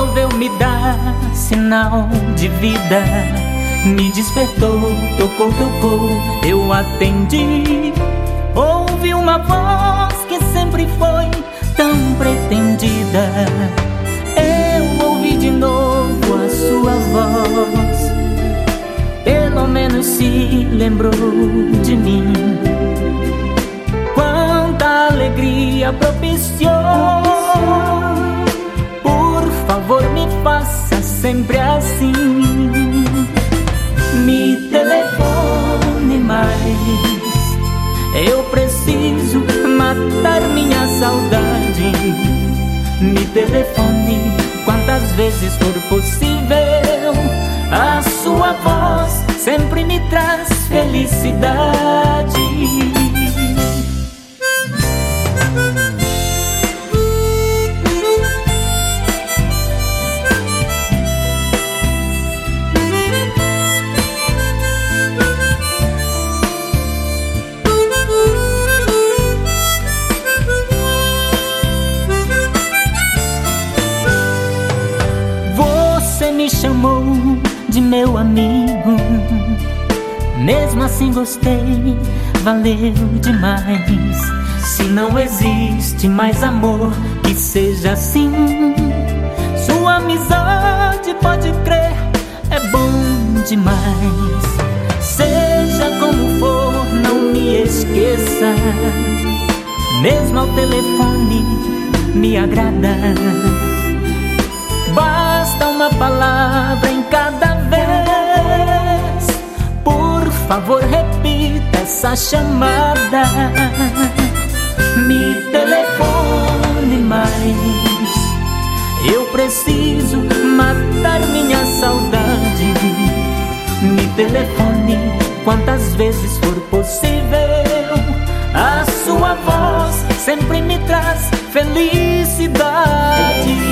resolveu me dar sinal de vida. Me despertou, tocou, eu atendi. Ouvi uma voz que sempre foi tão pretendida. Eu ouvi de novo a sua voz. Pelo menos se lembrou de mim. Quanta alegria propiciou. Por favor, me faça sempre assim. Me telefone mais. Eu preciso matar minha saudade. Me telefone quantas vezes for possível. A sua voz sempre me traz felicidade. Você me chamou de meu amigo, mesmo assim gostei, valeu demais. Se não existe mais amor que seja assim, sua amizade, pode crer, é bom demais. Seja como for, não me esqueça, mesmo ao telefone me agrada. Basta uma palavra em cada vez. Por favor, repita essa chamada. Me telefone mais. Eu preciso matar minha saudade. Me telefone quantas vezes for possível. A sua voz sempre me traz felicidade.